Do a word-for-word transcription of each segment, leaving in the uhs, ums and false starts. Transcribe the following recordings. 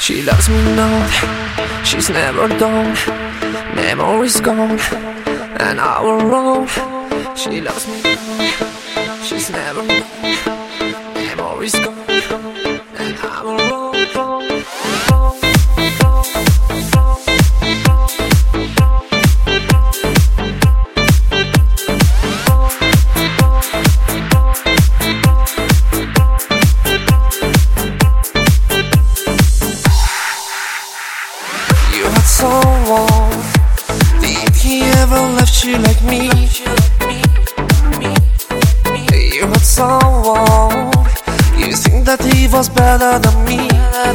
She loves me not, she's never done. Memories gone, and I was wrong. She loves me not, she's never done. Memories gone, and I was wrong. You had someone, did he ever left you like me? You had someone, you think that he was better than me.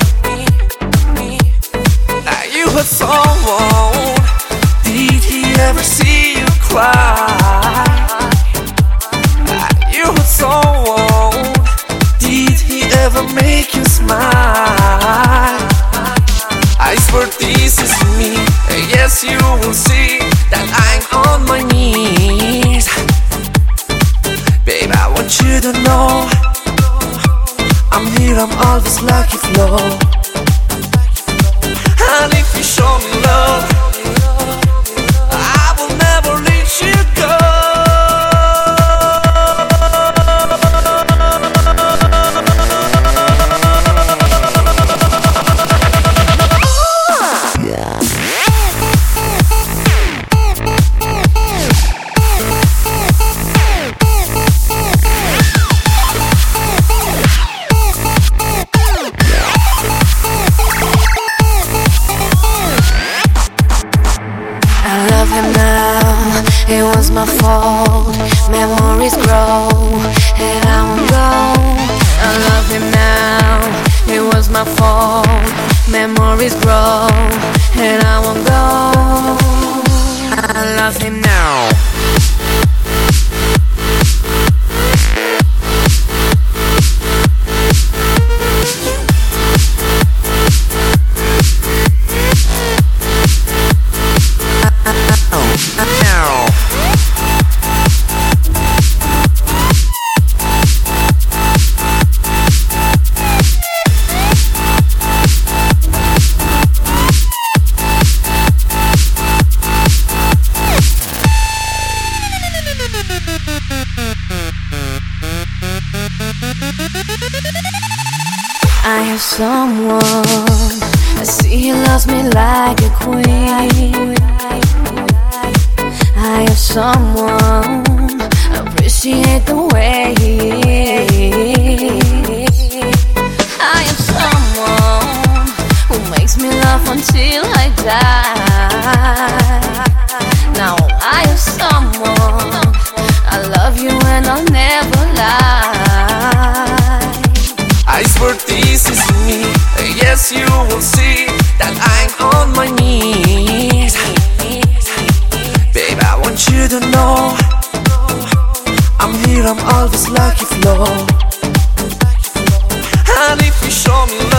Now you had someone, did he ever see you cry? Now you had someone, did he ever make you smile? I swear this is me, yes you will see that I'm on my knees. Babe, I want you to know I'm here, I'm always lucky flow. And if you show me love, I will never let you go. It was my fault, memories grow, and I won't go. I love him now, it was my fault, memories grow, and I won't go. I love him now. I have someone, I see he loves me like a queen. I have someone, appreciate the way he is. I have someone who makes me laugh until I die. Now I have someone, I love you and I'll never lie. I swear this is me, yes you will see that I'm on my knees. Babe, I want you to know I'm here, I'm always lucky flow. And if you show me love,